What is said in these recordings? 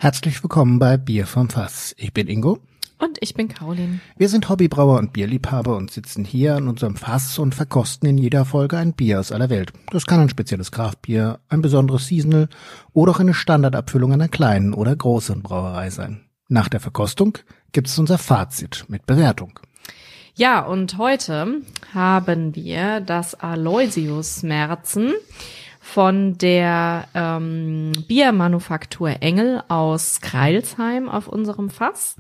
Herzlich willkommen bei Bier vom Fass. Ich bin Ingo. Und ich bin Caroline. Wir sind Hobbybrauer und Bierliebhaber und sitzen hier an unserem Fass und verkosten in jeder Folge ein Bier aus aller Welt. Das kann ein spezielles Kraftbier, ein besonderes Seasonal oder auch eine Standardabfüllung einer kleinen oder großen Brauerei sein. Nach der Verkostung gibt es unser Fazit mit Bewertung. Ja, und heute haben wir das Aloysius Märzen von der Biermanufaktur Engel aus Crailsheim auf unserem Fass.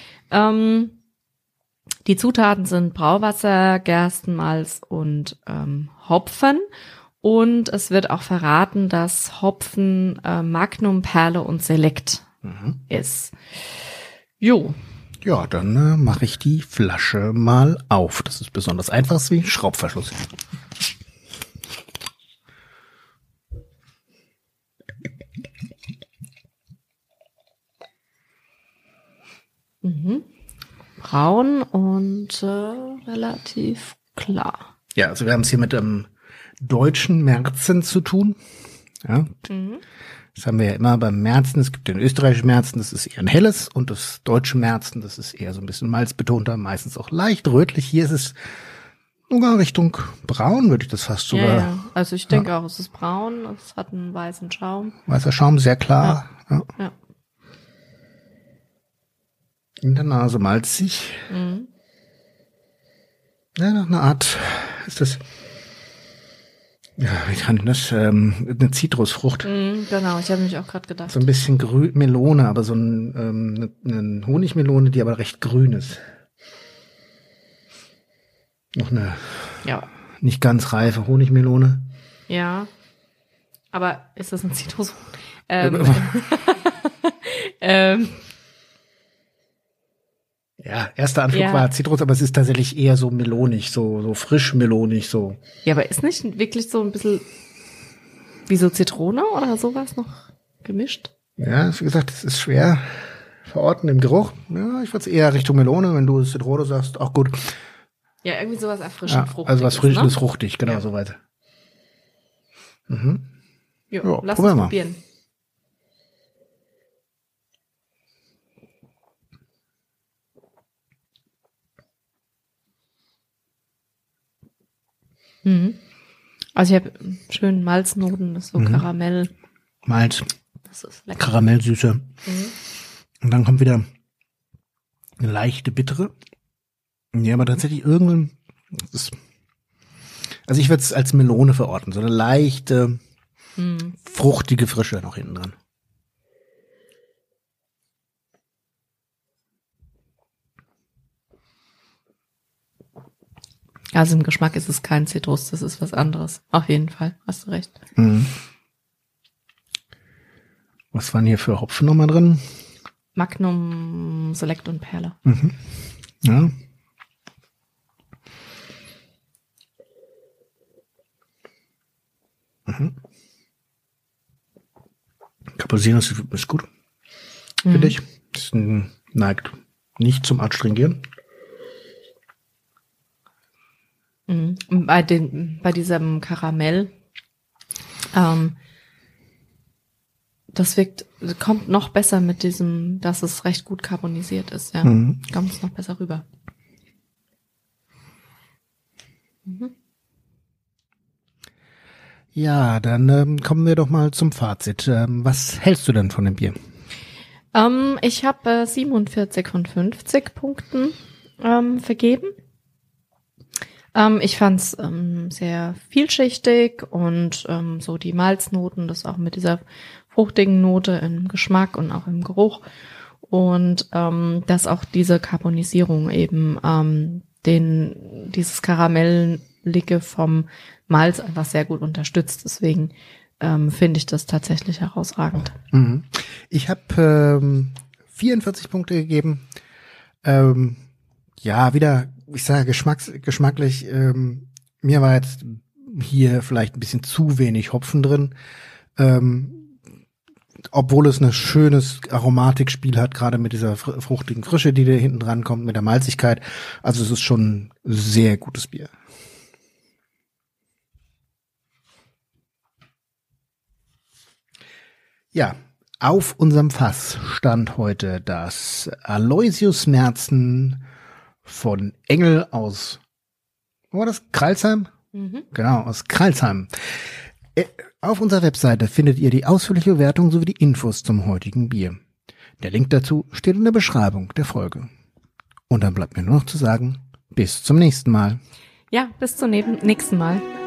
Die Zutaten sind Brauwasser, Gerstenmalz und Hopfen. Und es wird auch verraten, dass Hopfen Magnum, Perle und Select ist. Jo. Ja, dann mache ich die Flasche mal auf. Das ist besonders einfach wie Schraubverschluss. Braun und relativ klar. Ja, also wir haben es hier mit einem deutschen Märzen zu tun. Ja. Das haben wir ja immer beim Märzen. Es gibt den österreichischen Märzen, das ist eher ein helles, und das deutsche Märzen, das ist eher so ein bisschen malzbetonter, meistens auch leicht rötlich. Hier ist es sogar Richtung braun, würde ich das fast sogar. Ja. Also ich denke auch, es ist braun, es hat einen weißen Schaum. Weißer Schaum, sehr klar. Ja. In der Nase malzig. Ja, nach einer Art ist das. Ja, wie kann ich das? Eine Zitrusfrucht. Genau, ich habe mich auch gerade gedacht. So ein bisschen Melone, aber so eine Honigmelone, die aber recht grün ist. Noch eine nicht ganz reife Honigmelone. Ja, aber ist das ein Zitrusfrucht? Ja, erster Anflug war Zitrus, aber es ist tatsächlich eher so melonig, so frisch melonig, so. Ja, aber ist nicht wirklich so ein bisschen wie so Zitrone oder sowas noch gemischt? Ja, wie gesagt, es ist schwer verorten im Geruch. Ja, ich würde es eher Richtung Melone, wenn du Zitrone sagst, auch gut. Ja, irgendwie sowas erfrischend fruchtig. Also was Frisches, ne? fruchtig, genau, soweit. Jo, lass uns probieren. Also ich habe schön Malznoten, das ist so Karamell. Malz, Das ist lecker. Karamellsüße. Und dann kommt wieder eine leichte Bittere. Ja, aber tatsächlich also ich würde es als Melone verorten, so eine leichte, fruchtige Frische noch hinten dran. Also im Geschmack ist es kein Zitrus, das ist was anderes. Auf jeden Fall, hast du recht. Was waren hier für Hopfen nochmal drin? Magnum, Select und Perle. Ja. Cappuccino ist gut, finde ich. Es neigt nicht zum Adstringieren. Bei diesem Karamell, das kommt noch besser mit diesem, dass es recht gut carbonisiert ist, ja. Kommt es noch besser rüber. Ja, dann kommen wir doch mal zum Fazit. Was hältst du denn von dem Bier? Ich habe 47 von 50 Punkten vergeben. Ich fand's sehr vielschichtig und so die Malznoten, das auch mit dieser fruchtigen Note im Geschmack und auch im Geruch, und dass auch diese Karbonisierung eben dieses Karamellige vom Malz einfach sehr gut unterstützt. Deswegen finde ich das tatsächlich herausragend. Ich habe 44 Punkte gegeben. Wieder, ich sage geschmacklich, mir war jetzt hier vielleicht ein bisschen zu wenig Hopfen drin. Obwohl es ein schönes Aromatikspiel hat, gerade mit dieser fruchtigen Frische, die da hinten dran kommt, mit der Malzigkeit. Also es ist schon ein sehr gutes Bier. Ja, Auf unserem Fass stand heute das Aloysius Märzen von Engel aus, wo war das? Crailsheim? Genau, aus Crailsheim. Auf unserer Webseite findet ihr die ausführliche Bewertung sowie die Infos zum heutigen Bier. Der Link dazu steht in der Beschreibung der Folge. Und dann bleibt mir nur noch zu sagen, bis zum nächsten Mal. Ja, bis zum nächsten Mal.